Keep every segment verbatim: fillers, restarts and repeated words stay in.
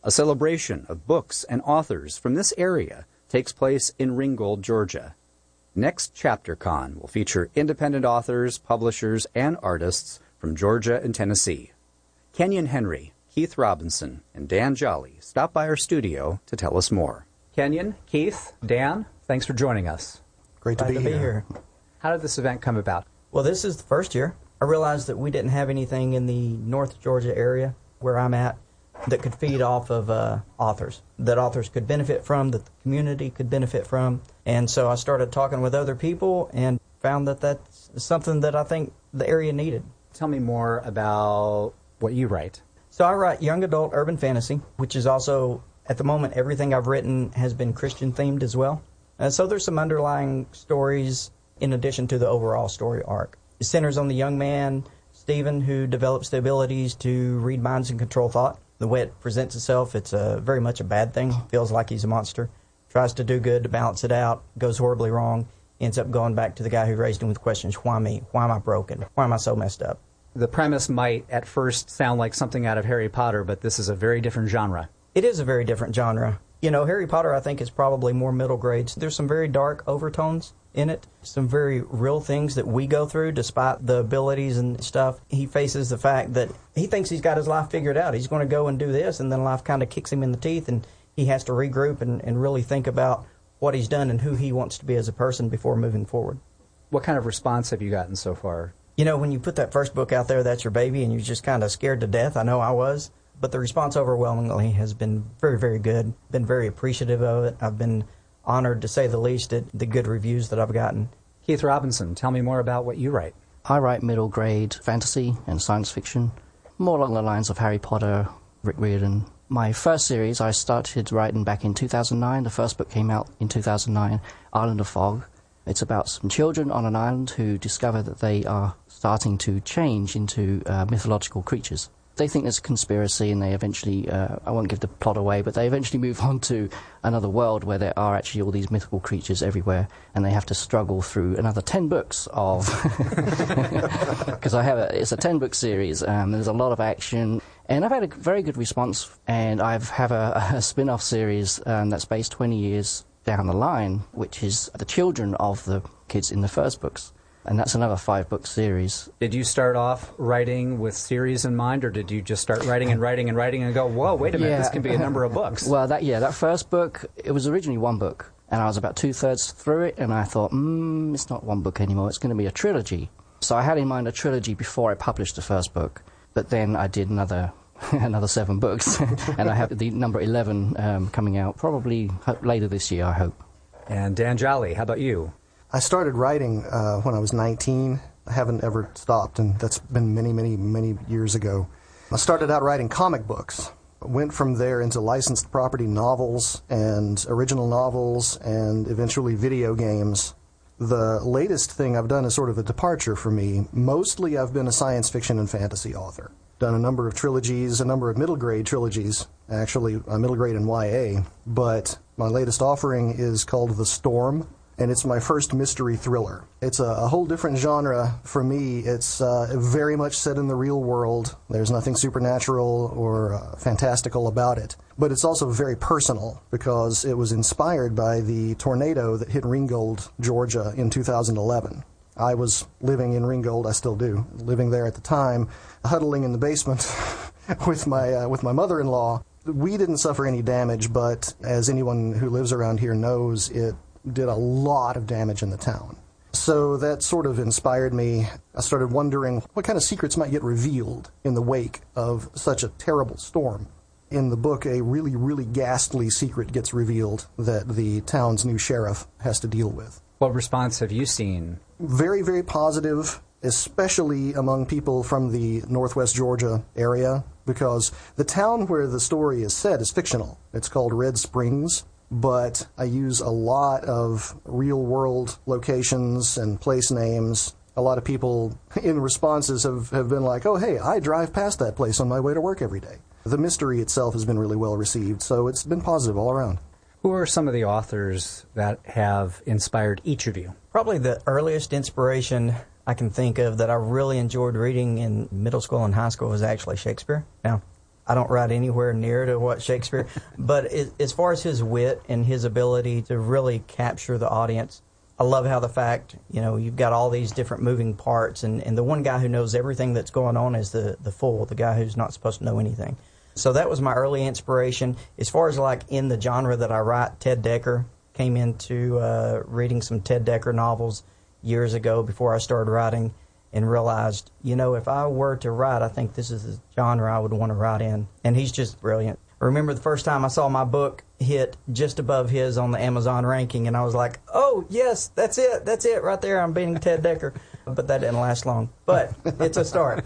A celebration of books and authors from this area takes place in Ringgold, Georgia. Next ChapterCon will feature independent authors, publishers, and artists from Georgia and Tennessee. Kenyon Henry, Keith Robinson, and Dan Jolly stop by our studio to tell us more. Kenyon, Keith, Dan, thanks for joining us. Great to, Glad be, to here. be here. How did this event come about? Well, this is the first year. I realized that we didn't have anything in the North Georgia area where I'm at that could feed off of uh, authors, that authors could benefit from, that the community could benefit from. And so I started talking with other people and found that that's something that I think the area needed. Tell me more about what you write. So I write young adult urban fantasy, which is also, at the moment, everything I've written has been Christian-themed as well. Uh, so there's some underlying stories in addition to the overall story arc. It centers on the young man, Stephen, who develops the abilities to read minds and control thought. The way it presents itself, it's a, very much a bad thing. Feels like he's a monster. Tries to do good to balance it out. Goes horribly wrong. Ends up going back to the guy who raised him with questions. Why me? Why am I broken? Why am I so messed up? The premise might at first sound like something out of Harry Potter, but this is a very different genre. It is a very different genre. You know, Harry Potter, I think, is probably more middle grades. There's some very dark overtones in it, some very real things that we go through despite the abilities and stuff. He faces the fact that he thinks he's got his life figured out. He's going to go and do this, and then life kind of kicks him in the teeth, and he has to regroup and, and really think about what he's done and who he wants to be as a person before moving forward. What kind of response have you gotten so far? You know, when you put that first book out there, that's your baby, and you're just kind of scared to death. I know I was. But the response overwhelmingly has been very, very good. Been very appreciative of it. I've been honored, to say the least, at the good reviews that I've gotten. Keith Robinson, tell me more about what you write. I write middle grade fantasy and science fiction, more along the lines of Harry Potter, Rick Riordan. My first series I started writing back in two thousand nine. The first book came out in two thousand nine, Island of Fog. It's about some children on an island who discover that they are starting to change into uh, mythological creatures. They think there's a conspiracy, and they eventually, uh, I won't give the plot away, but they eventually move on to another world where there are actually all these mythical creatures everywhere, and they have to struggle through another ten books of... Because I have a, it's a ten-book series, um, there's a lot of action, and I've had a very good response, and I have a, a spin-off series um, that's based twenty years down the line, which is the children of the kids in the first books. And that's another five-book series. Did you start off writing with series in mind, or did you just start writing and writing and writing and go, whoa, wait a minute, yeah. this can be a number of books? Well, that yeah, that first book, it was originally one book, and I was about two-thirds through it, and I thought, hmm, it's not one book anymore, it's going to be a trilogy. So I had in mind a trilogy before I published the first book, but then I did another another seven books, and I have the number eleven um, coming out probably later this year, I hope. And Dan Jolly, how about you? I started writing uh, when I was nineteen. I haven't ever stopped, and that's been many, many, many years ago. I started out writing comic books. Went from there into licensed property novels and original novels and eventually video games. The latest thing I've done is sort of a departure for me. Mostly I've been a science fiction and fantasy author. Done a number of trilogies, a number of middle grade trilogies, actually a middle grade in Y A. But my latest offering is called The Storm, and it's my first mystery thriller. It's a, a whole different genre for me. It's uh, very much set in the real world. There's nothing supernatural or uh, fantastical about it. But it's also very personal because it was inspired by the tornado that hit Ringgold, Georgia in two thousand eleven. I was living in Ringgold, I still do, living there at the time, huddling in the basement with my uh, with my mother-in-law. We didn't suffer any damage, but as anyone who lives around here knows, it did a lot of damage in the town. So that sort of inspired me. I started wondering what kind of secrets might get revealed in the wake of such a terrible storm. In the book, a really, really ghastly secret gets revealed that the town's new sheriff has to deal with. What response have you seen? Very, very positive, especially among people from the Northwest Georgia area, because the town where the story is set is fictional. It's called Red Springs. But I use a lot of real-world locations and place names. A lot of people in responses have, have been like, oh, hey, I drive past that place on my way to work every day. The mystery itself has been really well received, so it's been positive all around. Who are some of the authors that have inspired each of you? Probably the earliest inspiration I can think of that I really enjoyed reading in middle school and high school was actually Shakespeare. Now, I don't write anywhere near to what Shakespeare, but it, as far as his wit and his ability to really capture the audience, I love how the fact, you know, you've got all these different moving parts, and, and the one guy who knows everything that's going on is the, the fool, the guy who's not supposed to know anything. So that was my early inspiration. As far as like in the genre that I write, Ted Dekker, came into uh, reading some Ted Dekker novels years ago before I started writing, and realized, you know, if I were to write, I think this is the genre I would want to write in. And he's just brilliant. I remember the first time I saw my book hit just above his on the Amazon ranking, and I was like, oh, yes, that's it. That's it right there. I'm beating Ted Dekker. But that didn't last long. But it's a start.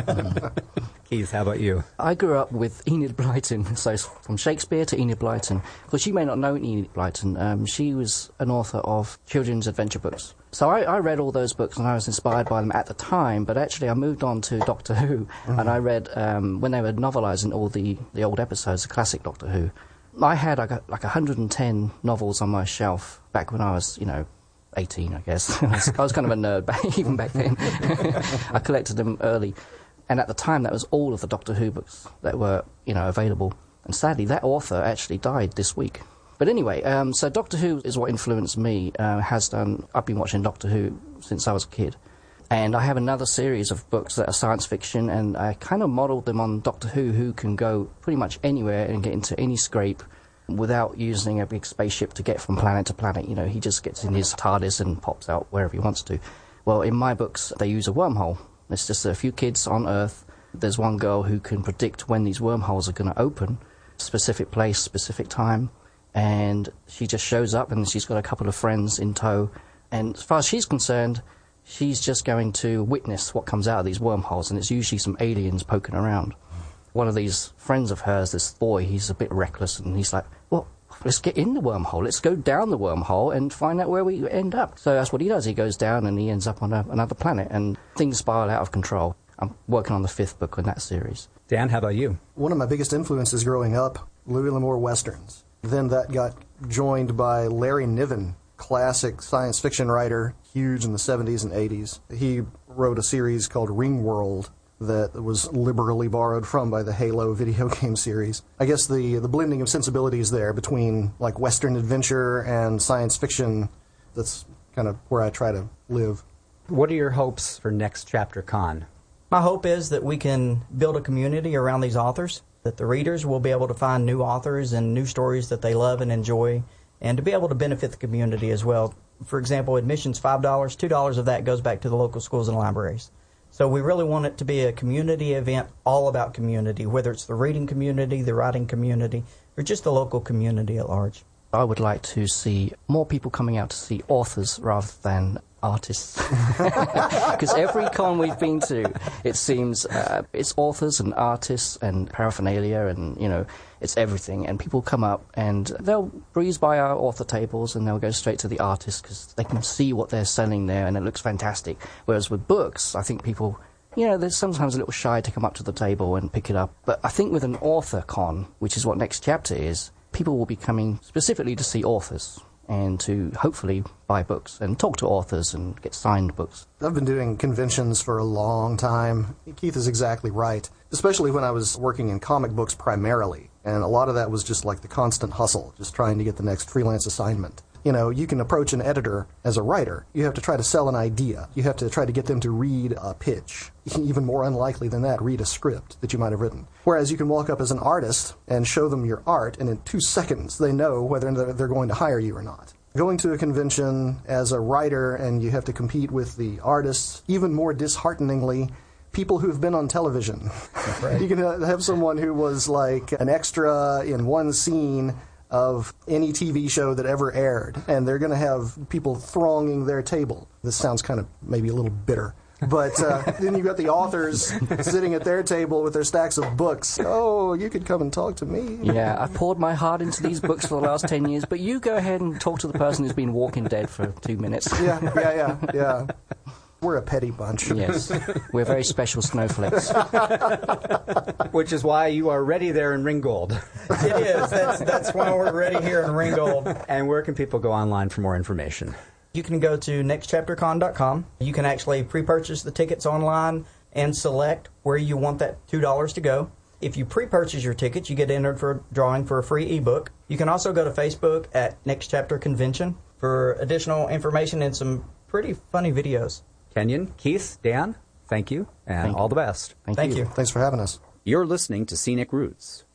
Keith, how about you? I grew up with Enid Blyton, so from Shakespeare to Enid Blyton. Because you may not know Enid Blyton. Um, she was an author of children's adventure books. So I, I read all those books and I was inspired by them at the time, but actually I moved on to Doctor Who, mm-hmm. and I read, um, when they were novelising all the, the old episodes, the classic Doctor Who, I had like, a, like one hundred ten novels on my shelf back when I was, you know, eighteen, I guess. I, was, I was kind of a nerd back, even back then. I collected them early. And at the time, that was all of the Doctor Who books that were, you know, available. And sadly, that author actually died this week. But anyway, um, so Doctor Who is what influenced me, uh, has done. I've been watching Doctor Who since I was a kid. And I have another series of books that are science fiction, and I kind of modelled them on Doctor Who, who can go pretty much anywhere and get into any scrape without using a big spaceship to get from planet to planet. You know, he just gets in his TARDIS and pops out wherever he wants to. Well, in my books, they use a wormhole. It's just a few kids on Earth. There's one girl who can predict when these wormholes are going to open, specific place, specific time, and she just shows up and she's got a couple of friends in tow. And as far as she's concerned, she's just going to witness what comes out of these wormholes, and it's usually some aliens poking around. One of these friends of hers, this boy, he's a bit reckless, and he's like, well, let's get in the wormhole. Let's go down the wormhole and find out where we end up. So that's what he does. He goes down and he ends up on a, another planet, and things spiral out of control. I'm working on the fifth book in that series. Dan, how about you? One of my biggest influences growing up, Louis L'Amour Westerns. Then that got joined by Larry Niven, classic science fiction writer, huge in the seventies and eighties. He wrote a series called Ringworld that was liberally borrowed from by the Halo video game series. I guess the the blending of sensibilities there between like Western adventure and science fiction, that's kind of where I try to live. What are your hopes for Next Chapter Con? My hope is that we can build a community around these authors, that the readers will be able to find new authors and new stories that they love and enjoy, and to be able to benefit the community as well. For example, admission's five dollars, two dollars of that goes back to the local schools and libraries. So we really want it to be a community event, all about community, whether it's the reading community, the writing community, or just the local community at large. I would like to see more people coming out to see authors rather than artists. Because every con we've been to, it seems uh, it's authors and artists and paraphernalia and, you know, it's everything. And people come up and they'll breeze by our author tables and they'll go straight to the artist because they can see what they're selling there and it looks fantastic. Whereas with books, I think people, you know, they're sometimes a little shy to come up to the table and pick it up. But I think with an author con, which is what Next Chapter is, people will be coming specifically to see authors and to hopefully buy books and talk to authors and get signed books. I've been doing conventions for a long time. Keith is exactly right, especially when I was working in comic books primarily. And a lot of that was just like the constant hustle, just trying to get the next freelance assignment. You know, you can approach an editor as a writer. You have to try to sell an idea. You have to try to get them to read a pitch. Even more unlikely than that, read a script that you might have written. Whereas you can walk up as an artist and show them your art, and in two seconds they know whether they're going to hire you or not. Going to a convention as a writer and you have to compete with the artists, even more dishearteningly, people who've been on television. Right. You can have someone who was like an extra in one scene of any T V show that ever aired, and they're going to have people thronging their table. This sounds kind of maybe a little bitter. But uh, then you've got the authors sitting at their table with their stacks of books. Oh, you could come and talk to me. Yeah, I've poured my heart into these books for the last ten years, but you go ahead and talk to the person who's been Walking Dead for two minutes. Yeah, yeah, yeah, yeah. We're a petty bunch. Yes, we're very special snowflakes. Which is why you are ready there in Ringgold. It is. That's, that's why we're ready here in Ringgold. And where can people go online for more information? You can go to next chapter con dot com. You can actually pre-purchase the tickets online and select where you want that two dollars to go. If you pre-purchase your tickets, you get entered for a drawing for a free ebook. You can also go to Facebook at Next Chapter Convention for additional information and some pretty funny videos. Kenyon, Keith, Dan, thank you, and Thank all you. the best. Thank, Thank you. you. Thanks for having us. You're listening to Scenic Roots.